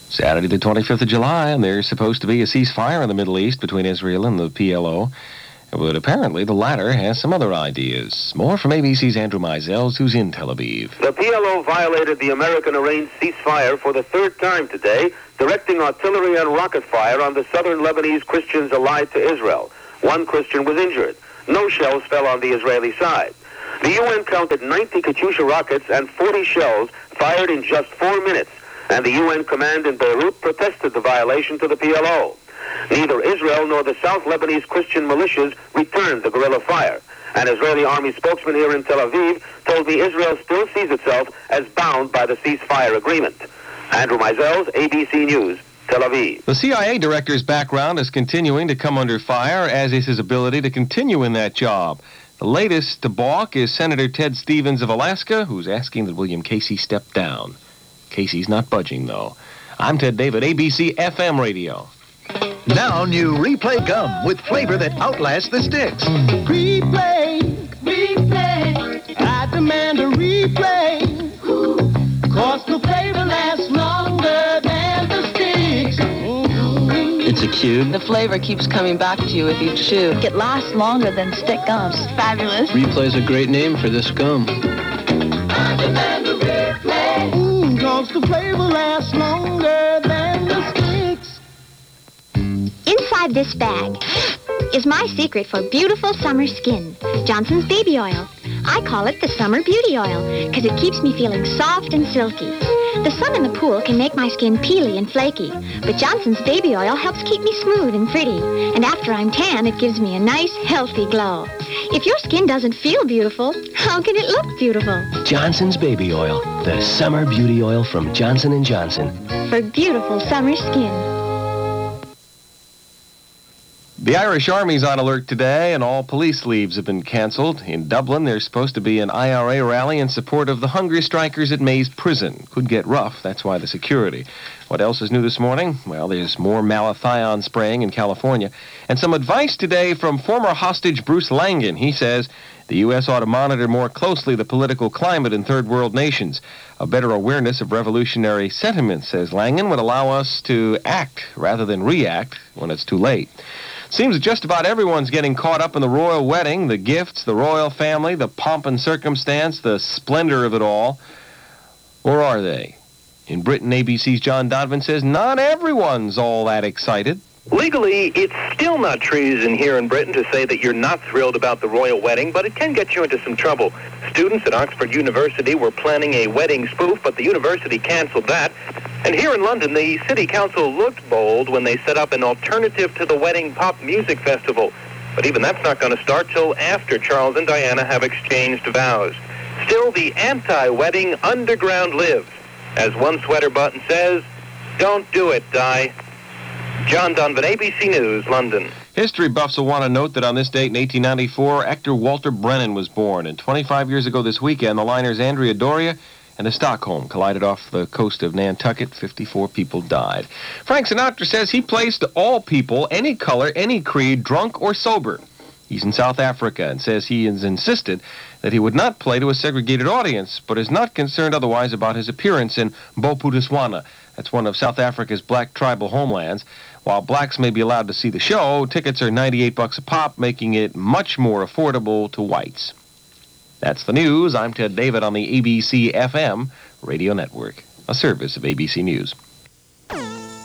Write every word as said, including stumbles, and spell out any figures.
Saturday the twenty-fifth of July, and there's supposed to be a ceasefire in the Middle East between Israel and the P L O. But apparently the latter has some other ideas. More from A B C's Andrew Mizels, who's in Tel Aviv. The P L O violated the American-arranged ceasefire for the third time today, directing artillery and rocket fire on the southern Lebanese Christians allied to Israel. One Christian was injured. No shells fell on the Israeli side. The U N counted ninety Katyusha rockets and forty shells fired in just four minutes, and the U N command in Beirut protested the violation to the P L O. Neither Israel nor the South Lebanese Christian militias returned the guerrilla fire. An Israeli army spokesman here in Tel Aviv told me Israel still sees itself as bound by the ceasefire agreement. Andrew Mizels, A B C News, Tel Aviv. The C I A director's background is continuing to come under fire, as is his ability to continue in that job. The latest to balk is Senator Ted Stevens of Alaska, who's asking that William Casey step down. Casey's not budging, though. I'm Ted David, A B C F M Radio. Now new Replay gum with flavor that outlasts the sticks. Replay, replay, I demand a replay. Cause the flavor lasts longer than the sticks. It's a cube. The flavor keeps coming back to you if you chew. It lasts longer than stick gums. Fabulous. Replay's a great name for this gum. I demand a replay. Mm, cause the flavor lasts longer than the sticks. Inside this bag is my secret for beautiful summer skin, Johnson's Baby Oil. I call it the Summer Beauty Oil because it keeps me feeling soft and silky. The sun in the pool can make my skin peely and flaky, but Johnson's Baby Oil helps keep me smooth and pretty. And after I'm tan, it gives me a nice, healthy glow. If your skin doesn't feel beautiful, how can it look beautiful? Johnson's Baby Oil, the Summer Beauty Oil from Johnson and Johnson. For beautiful summer skin. The Irish Army's on alert today, and all police leaves have been canceled. In Dublin, there's supposed to be an I R A rally in support of the hunger strikers at Mays Prison. Could get rough, that's why the security. What else is new this morning? Well, there's more malathion spraying in California. And some advice today from former hostage Bruce Langan. He says the U S ought to monitor more closely the political climate in third world nations. A better awareness of revolutionary sentiments, says Langan, would allow us to act rather than react when it's too late. Seems that just about everyone's getting caught up in the royal wedding, the gifts, the royal family, the pomp and circumstance, the splendor of it all. Or are they? In Britain, A B C's John Donovan says not everyone's all that excited. Legally, it's still not treason here in Britain to say that you're not thrilled about the royal wedding, but it can get you into some trouble. Students at Oxford University were planning a wedding spoof, but the university canceled that. And here in London, the city council looked bold when they set up an alternative to the wedding pop music festival. But even that's not going to start till after Charles and Diana have exchanged vows. Still, the anti-wedding underground lives. As one sweater button says, don't do it, Di. John Donovan, A B C News, London. History buffs will want to note that on this date in eighteen ninety-four, actor Walter Brennan was born. And twenty-five years ago this weekend, the liners Andrea Doria and the Stockholm collided off the coast of Nantucket. fifty-four people died. Frank Sinatra says he plays to all people, any color, any creed, drunk or sober. He's in South Africa and says he has insisted that he would not play to a segregated audience, but is not concerned otherwise about his appearance in Bophuthatswana. That's one of South Africa's black tribal homelands. While blacks may be allowed to see the show, tickets are ninety-eight bucks a pop, making it much more affordable to whites. That's the news. I'm Ted David on the A B C F M Radio Network, a service of A B C News.